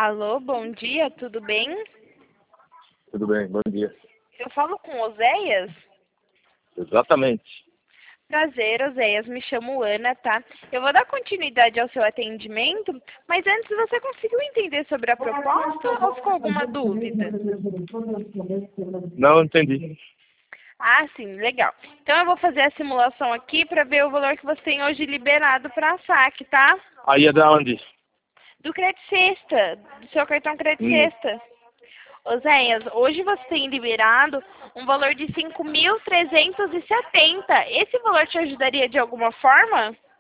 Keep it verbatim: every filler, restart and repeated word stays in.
Alô, bom dia, tudo bem? Tudo bem, bom dia. Eu falo com Oséias? Exatamente. Prazer, Oséias, me chamo Ana, tá? Eu vou dar continuidade ao seu atendimento, mas antes você conseguiu entender sobre a proposta ou ficou alguma dúvida? Não entendi. Ah, sim, legal. Então eu vou fazer a simulação aqui para ver o valor que você tem hoje liberado para a saque, tá? Aí é da onde? Do Crédito Sexta, do seu cartão Crédito Hum. Sexta. Oséias, hoje você tem liberado um valor de cinco mil trezentos e setenta. Esse valor te ajudaria de alguma forma?